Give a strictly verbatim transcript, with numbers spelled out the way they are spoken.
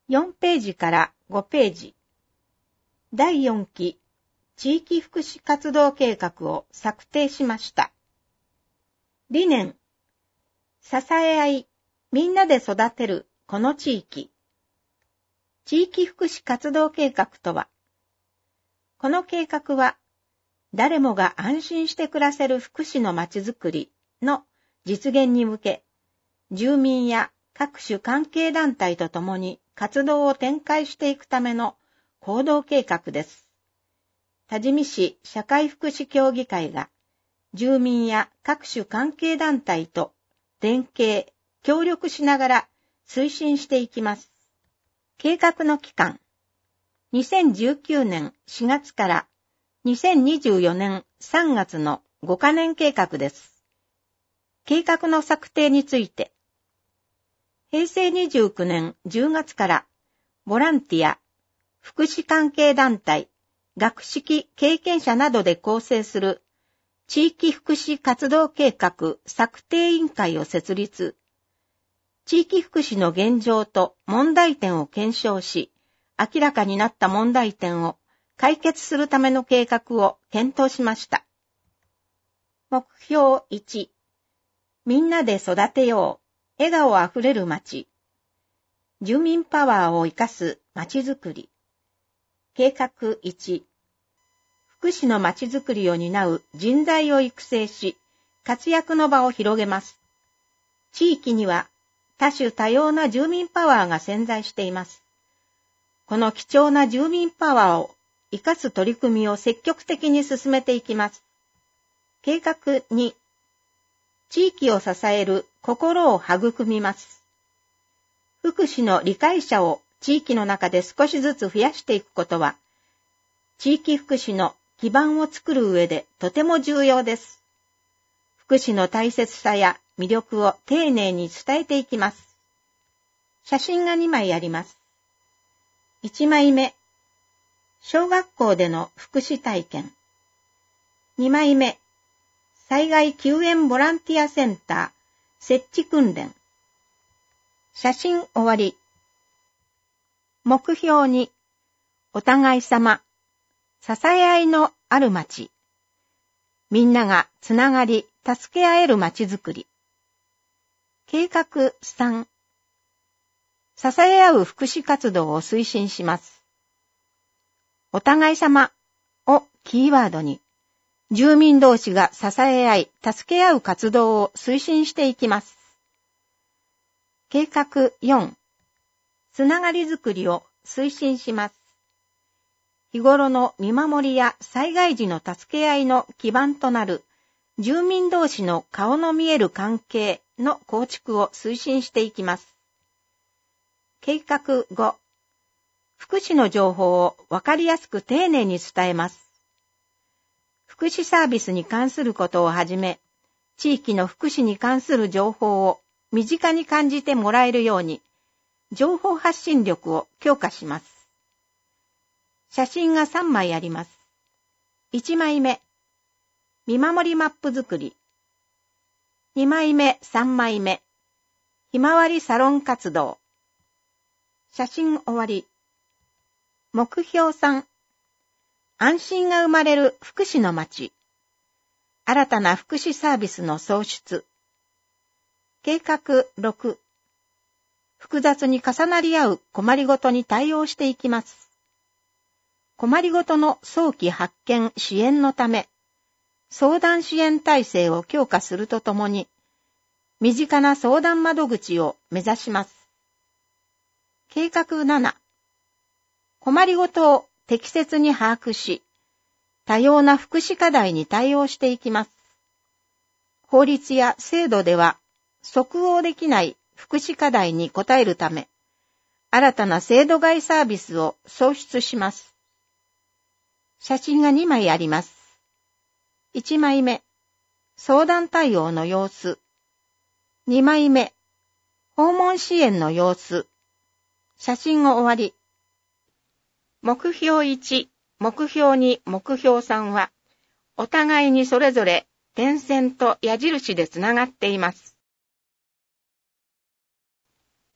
よんページからごページ。だいよんき地域福祉活動計画を策定しました。理念。支え合い、みんなで育てるこの地域。地域福祉活動計画とは、この計画は、誰もが安心して暮らせる福祉のまちづくりの実現に向け、住民や各種関係団体とともに活動を展開していくための行動計画です。多治見市社会福祉協議会が住民や各種関係団体と連携、協力しながら推進していきます。計画の期間、にせんじゅうきゅうねんしがつからにせんにじゅうよねんさんがつのごかねん計画です。計画の策定について、へいせいにじゅうきゅうねんじゅうがつからボランティア、福祉関係団体、学識経験者などで構成する地域福祉活動計画策定委員会を設立、地域福祉の現状と問題点を検証し、明らかになった問題点を解決するための計画を検討しました。目標いち、みんなで育てよう、笑顔あふれる街。住民パワーを生かす街づくり。計画いち、福祉の街づくりを担う人材を育成し、活躍の場を広げます。地域には多種多様な住民パワーが潜在しています。この貴重な住民パワーを生かす取り組みを積極的に進めていきます。計画に、地域を支える心を育みます。福祉の理解者を地域の中で少しずつ増やしていくことは、地域福祉の基盤を作る上でとても重要です。福祉の大切さや魅力を丁寧に伝えていきます。写真がにまいあります。いちまいめ、小学校での福祉体験。にまいめ、災害救援ボランティアセンター設置訓練。写真終わり。目標に、お互い様、支え合いのある街。みんながつながり、助け合える街づくり。計画さん、支え合う福祉活動を推進します。お互い様をキーワードに、住民同士が支え合い、助け合う活動を推進していきます。計画よん、つながりづくりを推進します。日頃の見守りや災害時の助け合いの基盤となる住民同士の顔の見える関係の構築を推進していきます。計画ご、福祉の情報をわかりやすく丁寧に伝えます。福祉サービスに関することをはじめ、地域の福祉に関する情報を身近に感じてもらえるように、情報発信力を強化します。写真がさんまいあります。いちまいめ、見守りマップ作り。にまいめ、さんまいめ、ひまわりサロン活動。写真終わり。目標さん、安心が生まれる福祉の街。新たな福祉サービスの創出。計画ろく、複雑に重なり合う困りごとに対応していきます。困りごとの早期発見支援のため、相談支援体制を強化するとともに、身近な相談窓口を目指します。計画なな、困りごとを適切に把握し、多様な福祉課題に対応していきます。法律や制度では即応できない福祉課題に応えるため、新たな制度外サービスを創出します。写真がにまいあります。いちまいめ、相談対応の様子。にまいめ、訪問支援の様子。写真を終わり。目標いち、目標に、目標さんは、お互いにそれぞれ点線と矢印でつながっています。